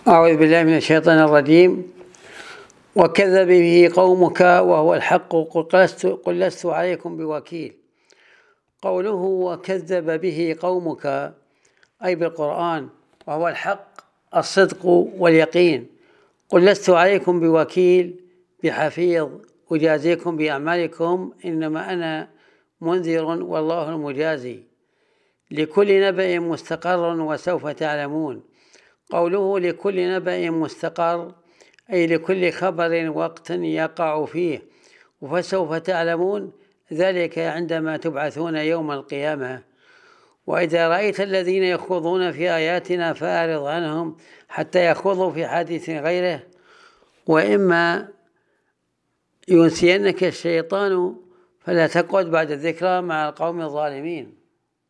أعوذ بالله من الشيطان الرجيم. وكذب به قومك وهو الحق قل لست عليكم بوكيل. قوله وكذب به قومك أي بالقرآن وهو الحق الصدق واليقين. قل لست عليكم بوكيل بحفيظ أجازيكم بأعمالكم، إنما أنا منذر والله المجازي. لكل نبأ مستقر وسوف تعلمون. قوله لكل نبأ مستقر أي لكل خبر وقت يقع فيه، فسوف تعلمون ذلك عندما تبعثون يوم القيامة. وإذا رأيت الذين يخوضون في آياتنا فأعرض عنهم حتى يخوضوا في حديث غيره، وإما ينسينك الشيطان فلا تقعد بعد الذكرى مع القوم الظالمين.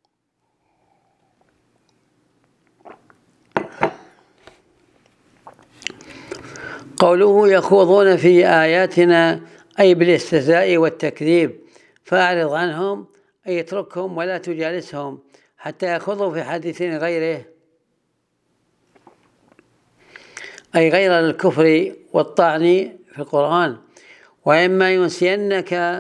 قوله يخوضون في آياتنا أي بالاستهزاء والتكذيب، فأعرض عنهم أي اتركهم ولا تجالسهم حتى يخوضوا في حديث غيره، أي غير الكفر والطعن في القرآن. وإما ينسينك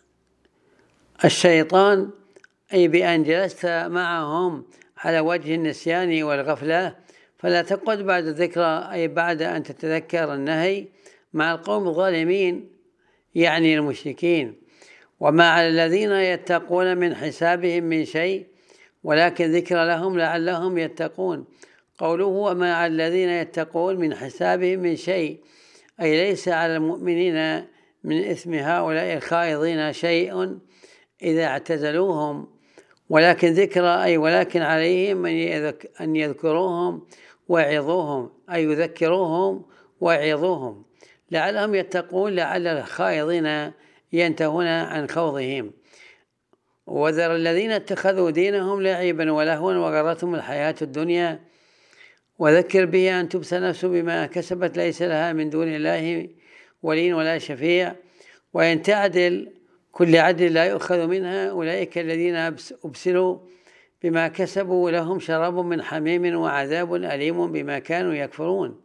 الشيطان أي بأن جلست معهم على وجه النسيان والغفلة فلا تقعد بعد الذكرى، أي بعد أن تتذكر النهي مع القوم الظالمين يعني المشركين. وما على الذين يتقون من حسابهم من شيء ولكن ذكر لهم لعلهم يتقون. قوله وما على الذين يتقون من حسابهم من شيء أي ليس على المؤمنين من إثم هؤلاء الخائضين شيء إذا اعتزلوهم، ولكن ذكر أي ولكن عليهم أن يذكروهم ويعظوهم، أي يذكروهم ويعظوهم لعلهم يتقون، لعل الخائضين ينتهون عن خوضهم. وذر الذين اتخذوا دينهم لعبا ولهوا وغرتهم الحياة الدنيا وذكر به أن تبسى نفس بما كسبت ليس لها من دون الله ولي ولا شفيع، وإن تعدل كل عدل لا يؤخذ منها. أولئك الذين أبسلوا بما كسبوا لهم شراب من حميم وعذاب أليم بما كانوا يكفرون.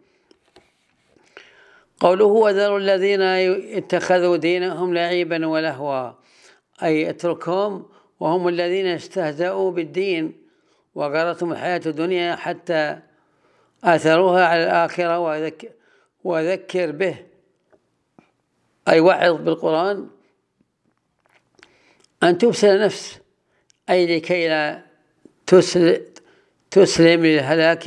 قوله وذروا الذين اتخذوا دينهم لعبا ولهوا أي اتركهم وهم الذين استهزأوا بالدين وغرتهم الحياة الدنيا حتى آثروها على الآخرة. وذكر به أي وعظ بالقرآن أن تبسل نفس أي لكي لا تسلم للهلاك،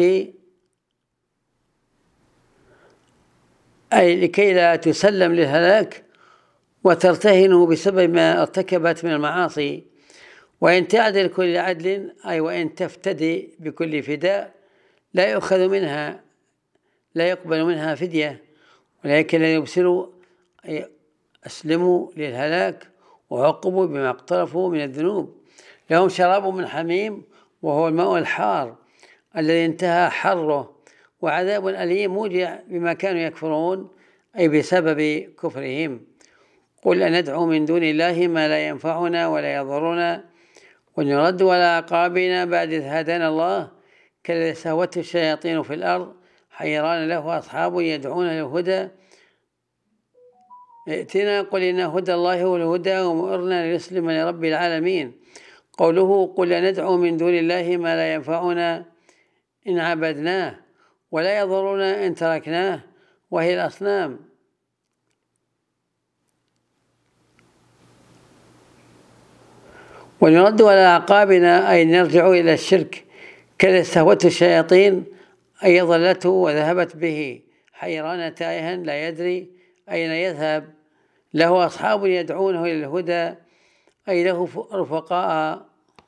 أي لكي لا تسلم للهلاك وترتهن بسبب ما ارتكبت من المعاصي. وإن تعدل كل عدل أي وإن تفتدي بكل فداء لا يؤخذ منها، لا يقبل منها فدية. ولكن لا يبصروا أي أسلموا للهلاك وعقبوا بما اقترفوا من الذنوب. لهم شراب من حميم وهو الماء الحار الذي انتهى حره، وعذاب أليم موجع بما كانوا يكفرون أي بسبب كفرهم. قل أندعو من دون الله ما لا ينفعنا ولا يضرنا ونرد على أعقابنا بعد إذ هدانا الله كالذي سهوته الشياطين في الأرض حيران له أصحاب يدعون للهدى ائتنا قل إن هدى الله هو الهدى وأمرنا لنسلم لرب العالمين. قوله قل ندعو من دون الله ما لا ينفعنا إن عبدناه ولا يضرنا إن تركناه وهي الأصنام. ونرد على أعقابنا أي نرجع إلى الشرك كذا استهوته الشياطين أي ضلته وذهبت به حيران تائها لا يدري أين يذهب. له أصحاب يدعونه إلى الهدى أي له رفقاء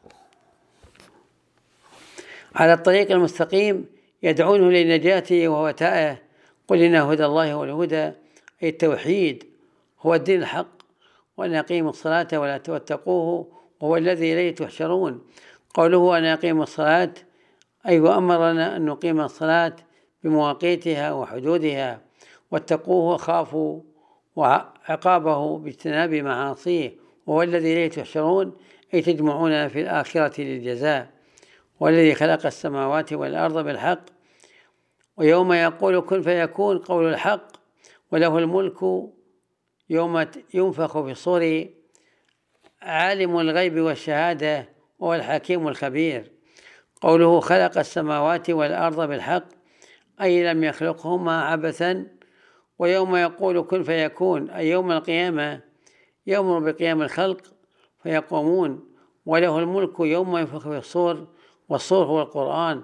على الطريق المستقيم يدعونه للنجاة وهو تائه. قل إن هدى الله هو الهدى أي التوحيد هو الدين الحق، وأن أقيموا الصلاة ولا تتقوه وهو الذي إليه تحشرون. قوله أن أقيموا الصلاة أي وأمرنا أن نقيم الصلاة بمواقيتها وحدودها، واتقوه وخافوا وعقابه باجتناب معاصيه وهو الذي إليه تحشرون أي تجمعون في الآخرة للجزاء. والذي خلق السماوات والأرض بالحق ويوم يقول كن فيكون قول الحق، وله الملك يوم ينفخ في الصور، عالم الغيب والشهادة وهو الحكيم الخبير. قوله خلق السماوات والأرض بالحق أي لم يخلقهما عبثا. ويوم يقول كن فيكون أي يوم القيامة يأمر بقيام الخلق فيقومون، وله الملك يوم ينفخ في الصور، والصور هو القرآن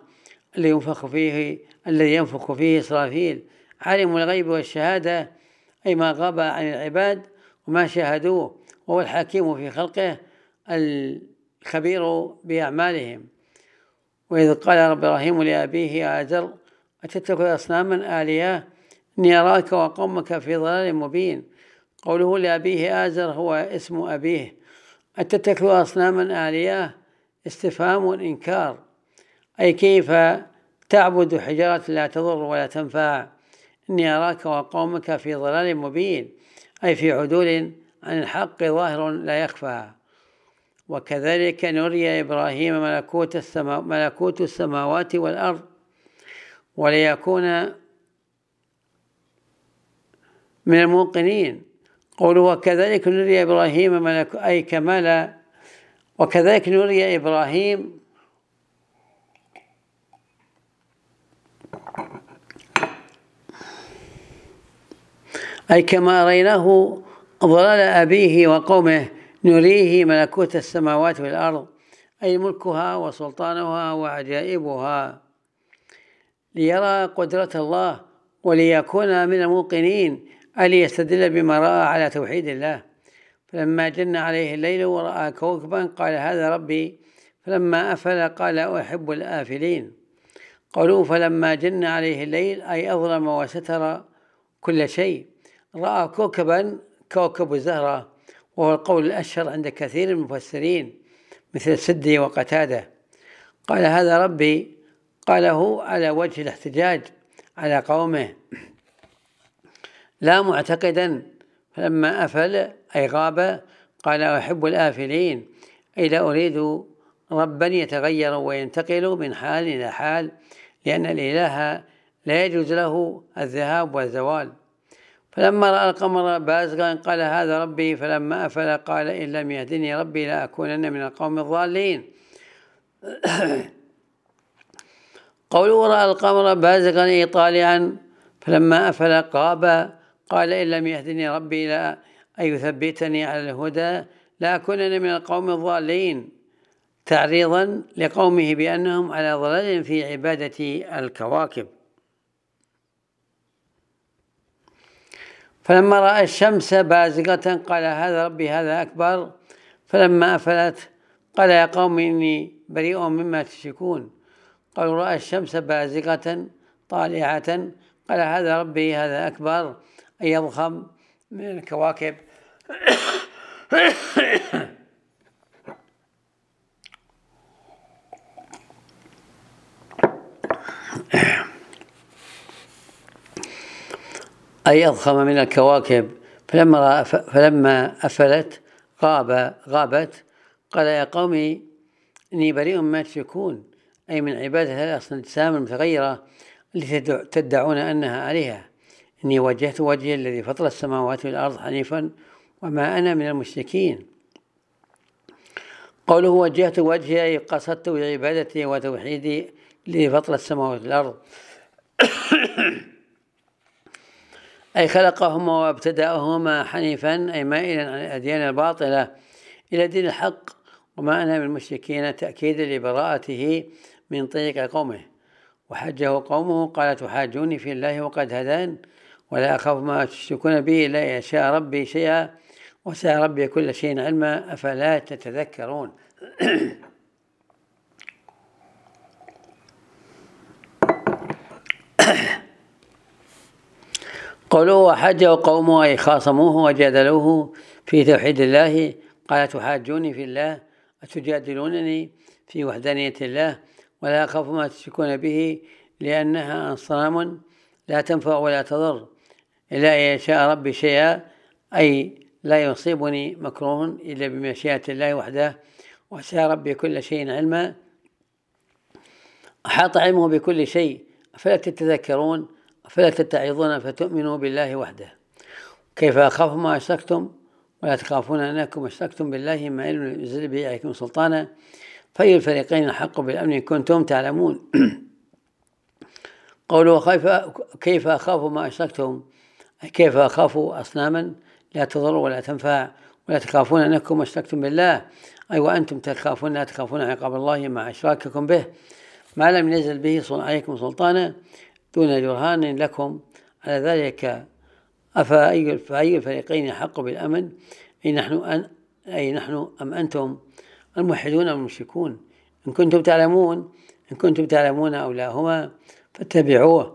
الذي ينفخ فيه إسرافيل. عالم الغيب والشهادة أي ما غاب عن العباد وما شاهدوه، وهو الحكيم في خلقه الخبير بأعمالهم. وإذ قال إبراهيم لأبيه آزر أتتخذ أصناما آلهة إني أراك وقومك في ضلال مبين. قوله لأبيه آزر هو اسم أبيه. أتتخذ أصناما آلهة استفهام إنكار، أي كيف تعبد حجارة لا تضر ولا تنفع. إني أراك وقومك في ضلال مبين أي في عدول عن الحق ظاهر لا يخفى. وكذلك نري إبراهيم ملكوت السماوات والأرض وليكون من الموقنين. قوله وكذلك نري إبراهيم أي كمال، وكذلك نري إبراهيم أي كما رأيناه ضلال أبيه وقومه نريه ملكوت السماوات والأرض أي ملكها وسلطانها وعجائبها، ليرى قدرة الله وليكون من الموقنين، ليستدل بما رأى على توحيد الله. فلما جن عليه الليل ورأى كوكبا قال هذا ربي، فلما أفل قال أحب الآفلين. قالوا فلما جن عليه الليل أي أظلم وستر كل شيء. رأى كوكبا كوكب الزهرة، وهو القول الأشهر عند كثير من المفسرين مثل السدي وقتادة. قال هذا ربي قاله على وجه الاحتجاج على قومه لا معتقدا. فلما أفل أي غاب قال أحب الآفلين أي لا أريد ربا يتغير وينتقل من حال إلى حال، لأن الإله لا يجوز له الذهاب والزوال. فلما رأى القمر بازغا قال هذا ربي، فلما أفل قال إن لم يهدني ربي لأكونن من القوم الضالين. قوله رأى القمر بازغا أي طالعا، فلما أفل غاب قال إن لم يهدني ربي لا أي يثبتني على الهدى لأكونن من القوم الضالين، تعريضا لقومه بأنهم على ضلال في عبادة الكواكب. فلما رأى الشمس بازغة قال هذا ربي هذا أكبر، فلما أفلت قال يا قوم إني بريء مما تشركون. قالوا رأى الشمس بازغة طالعة قال هذا ربي هذا أكبر أي يضخم من الكواكب. أي أضخم من الكواكب. فلما أفلت غابت قال يا قوم إني بريء مما تشركون أي من عبادة الأصنام المتغيرة التي تدعون أنها آلهة. إني وجهت وجهي الذي فطر السماوات والأرض حنيفا وما أنا من المشركين. قوله وجهت وجهي أي قصدت بعبادتي وتوحيدي الذي فطر السماوات والأرض أي خلقهما وابتدأهما حنيفا أي مائلا عن الأديان الباطلة إلى دين الحق، وما أنا من المشركين تأكيدا لبراءته من طريق قومه. وحجه قومه قال تحاجوني في الله وقد هدان ولا أخاف ما تشركون به إلا يشاء ربي شيئا وسع ربي كل شيء علما أفلا تتذكرون. قوله وحجه قومه أي خاصموه وجادلوه في توحيد الله قال تحاجوني في الله أتجادلونني في وحدانية الله ولا أخاف ما تشركون به لأنها أصنام لا تنفع ولا تضر إلا يشاء ربي شيئا أي لا يصيبني مكروه إلا بمشيئة الله وحده وسع ربي كل شيء علما أحاط علمه بكل شيء فلا تتذكرون فلا تتعظون فتؤمنوا بالله وحده. كيف أخاف ما أشركتم ولا تخافون أنكم أشركتم بالله ما ينزل به عليكم سلطانا فأي الفريقين أحق بالأمن إن كنتم تعلمون. قولوا كيف أخاف ما أشركتم، كيف أخاف أصناما لا تضر ولا تنفع ولا تخافون أنكم أشركتم بالله، أي وأنتم لا تخافون عقاب الله مع إشراككم به ما لم ينزل به عليكم سلطانا دون برهان لكم على ذلك. فأي الفريقين أحق بالأمن أي نحن أم أنتم الموحدون والمشركون؟ إن كنتم تعلمون أولاهما فاتبعوه.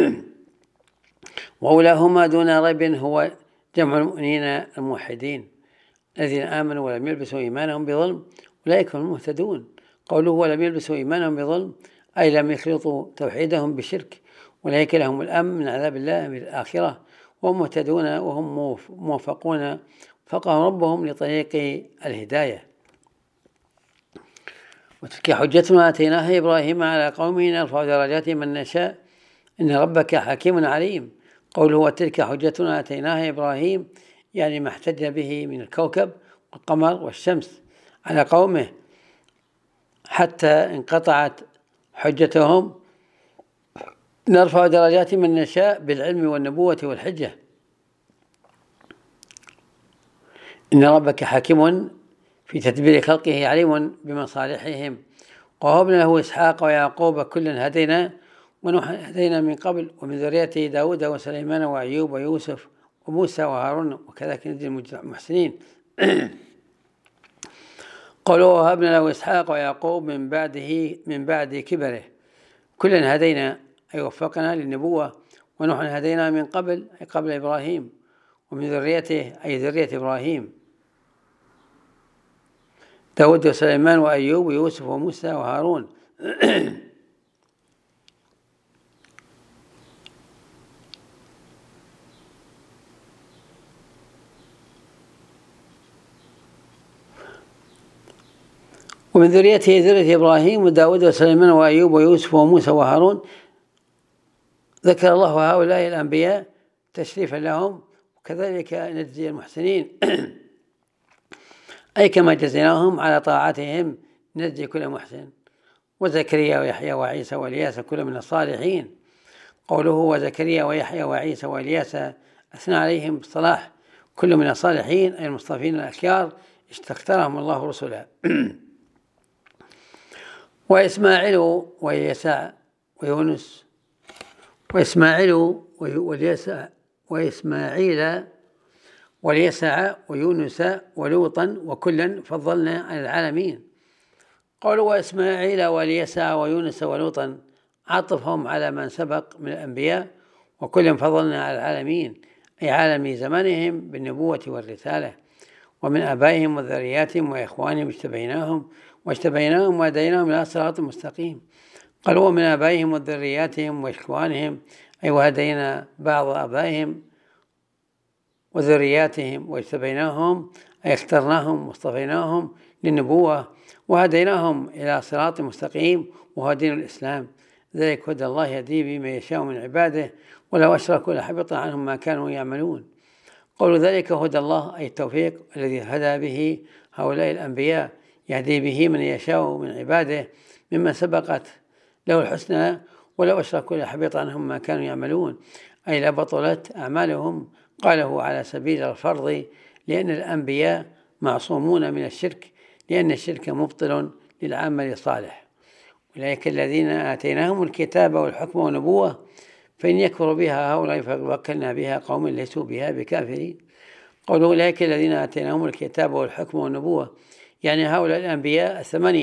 وأولاهما دون ريب هو جمع المؤمنين الموحدين الذين آمنوا ولم يلبسوا إيمانهم بظلم أولئك هم المهتدون. قوله ولم يلبسوا إيمانهم بظلم أي لم يخلطوا توحيدهم بشرك، أولئك لهم الأمن من عذاب الله في الآخرة وهم مهتدون وهم موفقون وفقهم ربهم لطريق الهداية. وتلك حجتنا آتيناها إبراهيم على قومه نرفع درجات من نشاء إن ربك حكيم عليم. قوله وتلك حجتنا آتيناها إبراهيم يعني ما احتج به من الكوكب والقمر والشمس على قومه حتى انقطعت حجتهم. نرفع درجات من نشاء بالعلم والنبوة والحجة. إن ربك حكيم في تدبير خلقه عليم بمصالحهم. ووهبنا له إسحاق ويعقوب كلا هدينا ونوحا هدينا من قبل ومن ذريته داود وسليمان وأيوب ويوسف وموسى وهارون وكذلك نجزي المحسنين. قالوا وهبنا له إسحاق ويعقوب من بعد كبره كلا هدينا أي وفقنا للنبوة ونوحا هدينا من قبل أي قبل إبراهيم ومن ذريته أي ذرية إبراهيم داود وسليمان وأيوب ويوسف وموسى وهارون. ومن ذريته ذرية إبراهيم وداود وسليمان وأيوب ويوسف وموسى وهارون. ذكر الله هؤلاء الأنبياء تشريفا لهم وكذلك نجزي المحسنين. أي كما جزيناهم على طاعتهم نجزي كل محسن. وزكريا ويحيى وعيسى والياس كل من الصالحين. قوله وزكريا ويحيى وعيسى والياس أثنى عليهم بالصلاح كل من الصالحين أي المصطفين الأخيار استختارهم الله رسلا. وإسماعيل ويسع ويونس وإسماعيل واليسع ويونس ولوطا وكلا فضلنا على العالمين. قالوا وإسماعيل واليسع ويونس ولوطا عطفهم على من سبق من الأنبياء وكلا فضلنا على العالمين أي عالم زمانهم بالنبوة والرسالة ومن آبائهم وذرياتهم وإخوانهم واجتبيناهم وهديناهم إلى صراط مستقيم. قالوا ومن آبائهم وذرياتهم وإخوانهم أي وهدينا بعض آبائهم وذرياتهم واجتبيناهم أي اخترناهم واصطفيناهم للنبوة وهديناهم إلى صراط مستقيم وهو دين الإسلام. ذلك هدى الله يهدي به من يشاء من عباده ولو أشركوا لحبط عنهم ما كانوا يعملون. قول ذلك هدى الله أي التوفيق الذي هدى به هؤلاء الأنبياء يهدي به من يشاء من عباده ممن سبقت له الحسنى ولو أشركوا لحبط عنهم ما كانوا يعملون أي لبطلت أعمالهم. قاله على سبيل الفرض لأن الأنبياء معصومون من الشرك لأن الشرك مبطل للعمل الصالح. أولئك الذين آتيناهم الكتاب والحكم والنبوة فإن يكفر بها هؤلاء فوكلنا بها قوم ليسوا بها بكافرين. قولوا أولئك الذين آتيناهم الكتاب والحكم والنبوة يعني هؤلاء الأنبياء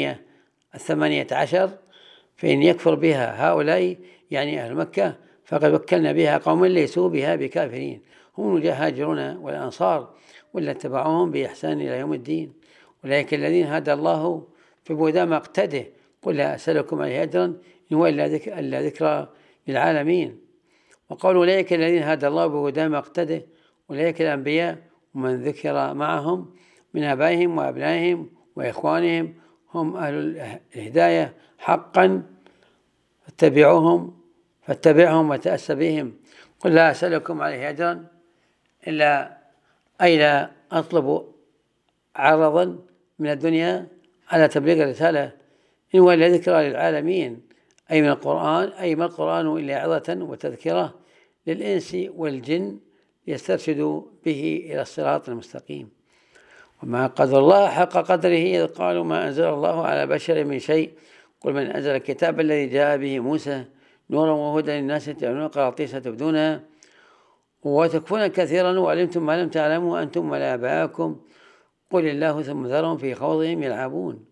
18 فإن يكفر بها هؤلاء يعني أهل مكة فقد وكلنا بها قوم ليسوا بها بكافرين هم المهاجرون والأنصار والذين اتبعوهم بإحسان إلى يوم الدين. أولئك الذين هدى الله فبهداه مقتده قل لا أسألكم عليه أجرا إن هو إلا ذكرى للعالمين. وقالوا أولئك الذين هدى الله بهداه مقتده أولئك الأنبياء ومن ذكر معهم من آبائهم وأبنائهم وإخوانهم هم أهل الهداية حقا فاتبعوهم فاتبعهم وتأس بهم. قل لا أسألكم عليه أجرا إلا لا أطلب عرضا من الدنيا على تبليغ الرسالة، إن هو إلا ذكرى للعالمين، أي ما القرآن إلا عظة وتذكرة للإنس والجن ليسترشدوا به إلى الصراط المستقيم. وما قدر الله حق قدره إذ قالوا ما أنزل الله على بشر من شيء قل من أنزل الكتاب الذي جاء به موسى نورا وهدى للناس تجعلون قراطيس تبدونها وتكفون كثيرا وعلمتم ما لم تعلموا أنتم ولا آباءكم قل الله ثم ذرهم في خوضهم يلعبون.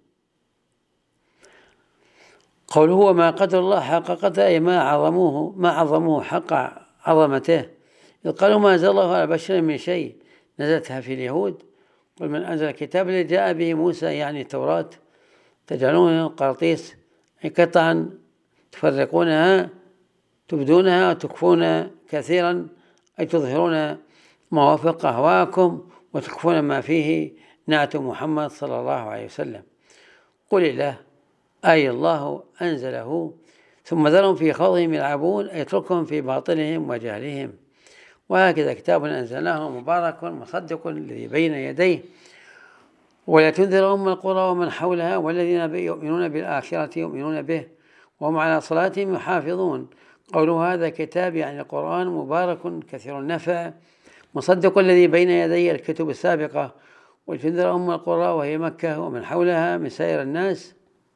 قوله وما قدر الله حق قدره أي ما عظموه حق عظمته. إذ قالوا ما أنزل الله على بشر من شيء نزلتها في اليهود. قل من أنزل الكتاب الذي جاء به موسى يعني التوراة تجعلون قراطيس أي قطعا تفرقونها تبدونها وتكفون كثيرا أي تظهرون ما وافق أهواءكم وتكفون ما فيه نعت محمد صلى الله عليه وسلم. قل الله أي الله أنزله ثم ذرهم في خوضهم يلعبون أي اتركهم في باطلهم وجهلهم. وهكذا كتاب أنزلناه مبارك مصدق الذي بين يديه ولا تنذر أم القرى ومن حولها والذين يؤمنون بالآخرة يؤمنون به وهم على صلاتهم يحافظون. قولوا هذا كتاب يعني القرآن مبارك كثير النفع مصدق الذي بين يدي الكتب السابقة ولتنذر أم القرى وهي مكة ومن حولها من سائر الناس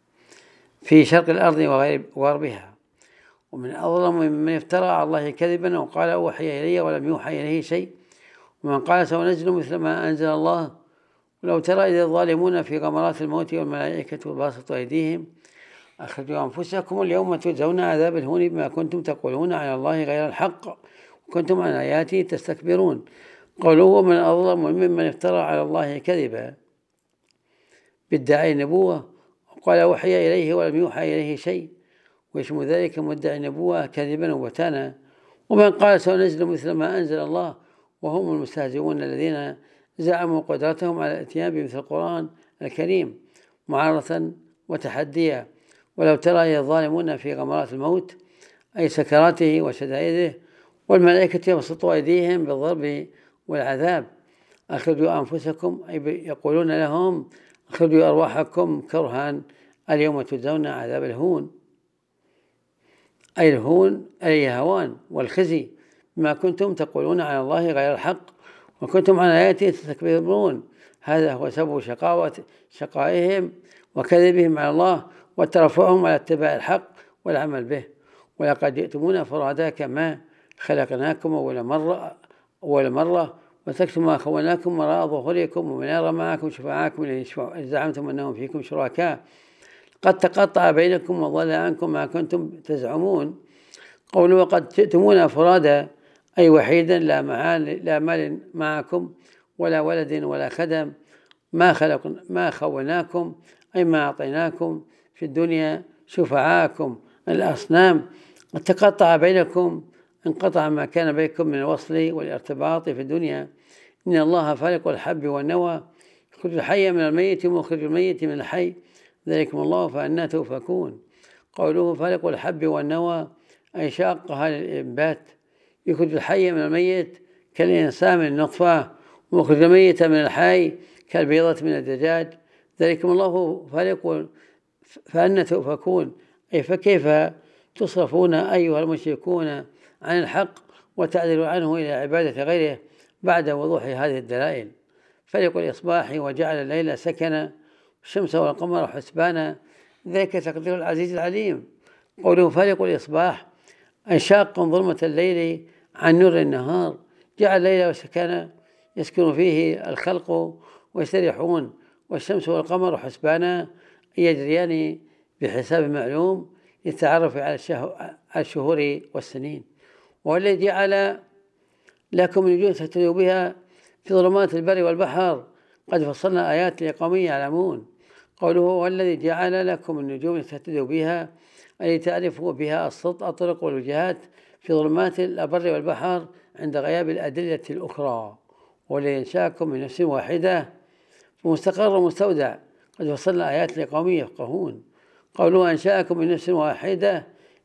في شرق الأرض وغربها. ومن أظلم ممن افترى على الله كذبا وقال أوحي إلي ولم يوحى إليه شيء ومن قال سأنزل مثل ما أنزل الله. ولو ترى إذ الظالمون في غمرات الموت والملائكة باسطوا أيديهم أخرجوا أنفسكم اليوم تجزون عذاب الهون بما كنتم تقولون على الله غير الحق وكنتم عن آياته تستكبرون. قوله ومن أظلم ممن افترى على الله كذبا بادعاء النبوة وقال أوحي إليه ولم يوحى إليه شيء ويشمل ذلك مدعي النبوة كذبا وبهتانا. ومن قال سأنزل مثل ما أنزل الله وهم المستهزئون الذين زعموا قدرتهم على الاتيان بمثل القرآن الكريم معارضة وتحديا. ولو ترى الظالمون في غمرات الموت أي سكراته وشدائده والملائكة يبسطوا أيديهم بالضرب والعذاب أخرجوا أنفسكم أي يقولون لهم أخرجوا أرواحكم كرها اليوم تجزون عذاب الهون أي الهون أي الهوان والخزي بما كنتم تقولون على الله غير الحق وكنتم عن آياته تستكبرون. هذا هو سبب شقائهم وكذبهم على الله وترفعهم على اتباع الحق والعمل به. ولقد جئتمونا فرادا كما خلقناكم أول مرة وتركتم ما خولناكم وراء ظهوركم ومن يرى معكم شفعاءكم الذين زعمتم أنهم فيكم شركاء قد تقطع بينكم وضل عنكم ما كنتم تزعمون. قولوا وقد جئتمونا فرادا أي وحيدا لا مال معكم ولا ولد ولا خدم ما خولناكم أي ما أعطيناكم في الدنيا شفعاءكم الأصنام. قد تقطع بينكم انقطع ما كان بينكم من الوصل والارتباط في الدنيا. إن الله فالق الحب والنوى يخرج الحي من الميت ومخرج الميت من الحي ذلكم الله فأنى تؤفكون. قوله فالق الحب والنوى أي شاقها للإنبات يخرج الحي من الميت كالإنسان من النطفة ومخرج الميت من الحي كالبيضة من الدجاج ذلكم الله فالق فأنى تؤفكون أي فكيف تصرفون أيها المشركون عن الحق وتعدلوا عنه إلى عبادة غيره بعد وضوح هذه الدلائل. فالق الإصباح وجعل الليل سكنا والشمس والقمر حسبانا ذلك تقدير العزيز العليم. قوله فالق الإصباح أي شاق ظلمة الليل عن نور النهار جعل الليل وسكنا يسكن فيه الخلق ويستريحون والشمس والقمر حسبانا يجريان بحساب معلوم للتعرف على الشهور والسنين. والذي جعل لكم النجوم تهتدوا بها في ظلمات البر والبحر قد فصلنا آيات لقوم يعلمون. قوله والذي جعل لكم النجوم تهتدوا بها أي تعرفوا بها الطرق والوجهات في ظلمات البر والبحر عند غياب الأدلة الأخرى. والذي أنشأكم من نفس واحدة ومستقر ومستودع قد فصلنا آيات لقوم يفقهون. قوله أنشأكم من نفس واحدة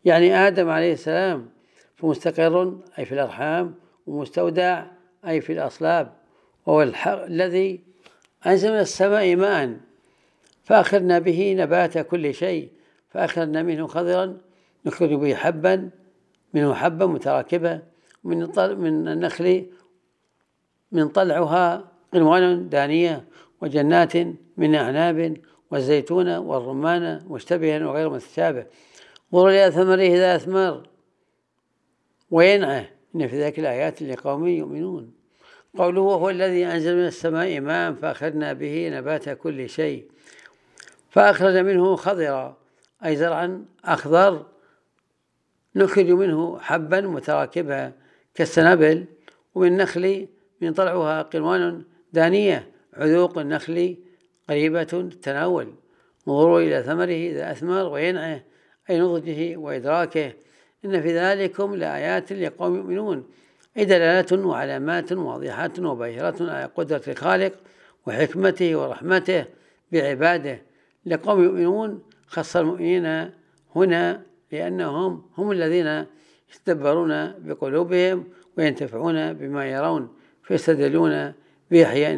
يعني آدم عليه السلام، فمستقر أي في الأرحام، ومستودع أي في الأصلاب، وهو الذي أنزل من السماء ماء فأخرجنا به نبات كل شيء، فأخرجنا منه خضرا نخرج به منه حبا متراكبة، من النخل من طلعها قنوان دانية، وجنات من أعناب، والزيتون والرمان مشتبها وغير متشابه، انظروا إلى ثمره إذا أثمر وينعه إن في ذلك الآيات لقوم يؤمنون. قوله هو الذي أنزل من السماء ماء فأخرجنا به نبات كل شيء، فأخرج منه خضرا أي زرعا أخضر، نخرج منه حبا متراكبا كالسنابل، ومن النخل من طلعها قنوان دانية، عذوق النخل قريبة التناول، انظروا إلى ثمره إذا أثمر وينعه أي نضجه وإدراكه، إن في ذلكم لآيات لقوم يؤمنون، أي دلالات وعلامات واضحات وباهرة على قدرة الخالق وحكمته ورحمته بعباده لقوم يؤمنون. خص المؤمنين هنا لأنهم هم الذين يتدبرون بقلوبهم وينتفعون بما يرون، فيستدلون بإحياء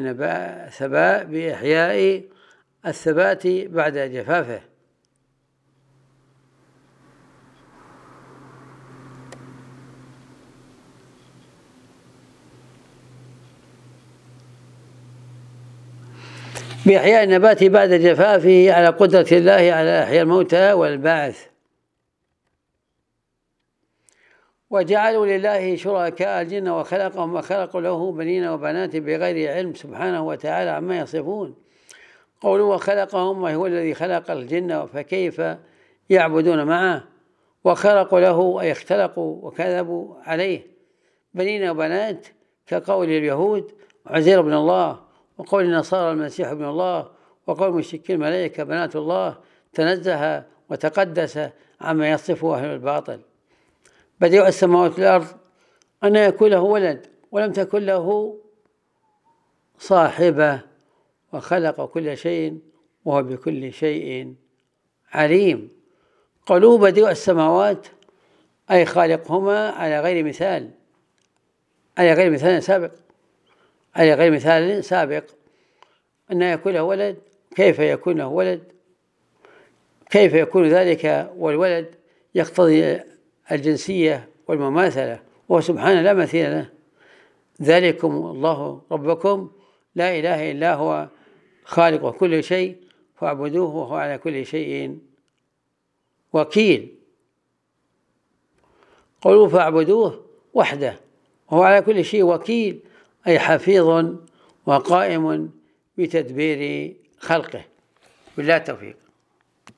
الثبات بعد جفافه. بإحياء النبات بعد جفافه على قدرة الله على إحياء الموتى والبعث. وجعلوا لله شركاء الجن وخلقهم وخلقوا له بنين وبنات بغير علم سبحانه وتعالى عما يصفون. قولوا وخلقهم وهو الذي خلق الجن، فكيف يعبدون معه؟ وخلقوا له أي اختلقوا وكذبوا عليه بنين وبنات كقول اليهود عزير بن الله، وقول النصارى المسيح ابن الله، وقول مشركي الملائكة بنات الله، تنزه وتقدس عما يصفه أهل الباطل. بديع السماوات والأرض أن يكون له ولد ولم تكن له صاحبة، وخلق كل شيء وهو بكل شيء عليم. قالوا بديع السماوات أي خالقهما على غير مثال سابق أن يكون له ولد. كيف يكون له ولد؟ كيف يكون ذلك والولد يقتضي الجنسية والمماثلة، وهو سبحانه لا مثيل له. ذلكم الله ربكم لا إله إلا هو خالق كل شيء فاعبدوه وهو على كل شيء وكيل. قولوا فاعبدوه وحده وهو على كل شيء وكيل، أي حفيظ وقائم بتدبير خلقه. بالله التوفيق.